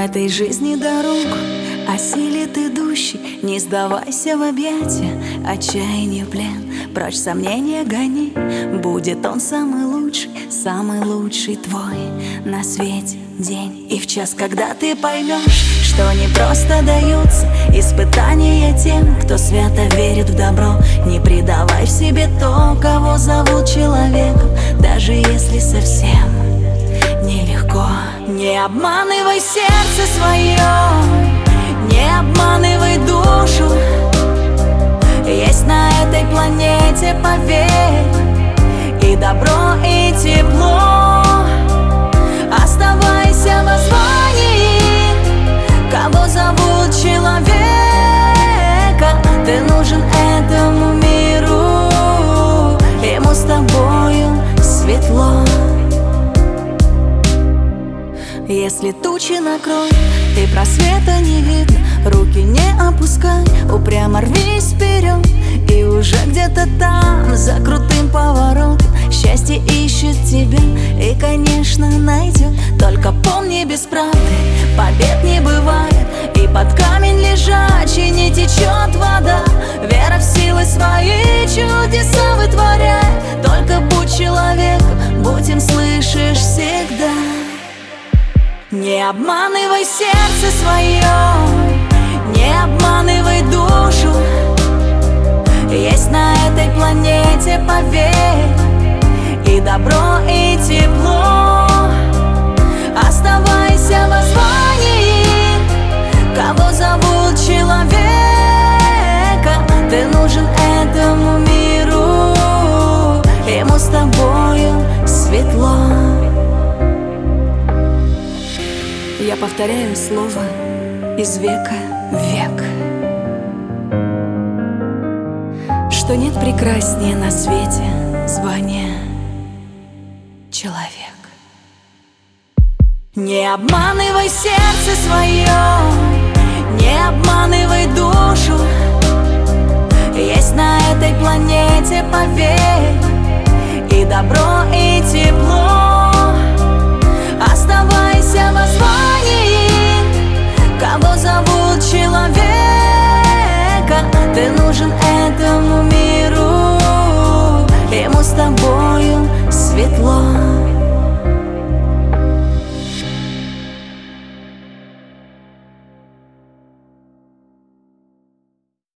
этой жизни дорогу осилит идущий. Не сдавайся в объятия, отчаяние плен. Прочь сомнения гони, будет он самый лучший твой на свете день. И в час, когда ты поймешь, что не просто даются испытания тем, кто свято верит в добро. Не предавай в себе то, кого зовут человеком, даже если совсем нелегко. Не обманывай сердце свое, не обманывай душу. Есть на этой планете, поверь, и добро, и тепло. Оставайся в звании, кого зовут человека. Ты нужен этому миру, ему с тобою светло. Если тучи накроют и просвета не видно, руки не опускай, упрямо рвись вперед. И уже где-то там, за крутым поворотом, счастье ищет тебя и, конечно, найдет. Только помни, без правды побед не бывает, и под камень лежачий не течет вода. Вера в силы свои чудеса вытворяет. Только будь человеком, будь им, слышишь, всегда. Не обманывай сердце свое, не обманывай душу. Есть на этой планете, поверь, и добро, и тепло. Оставайся в звании, кого зовут человека. Ты нужен этому миру, ему с тобою светло. Я повторяю слово из века в век, что нет прекраснее на свете звания человек. Не обманывай сердце свое, не обманывай душу. Есть на этой планете, поверь, и добро, и тепло. Оставайся в звании, кого зовут человека. Ты нужен этому миру, ему с тобою светло.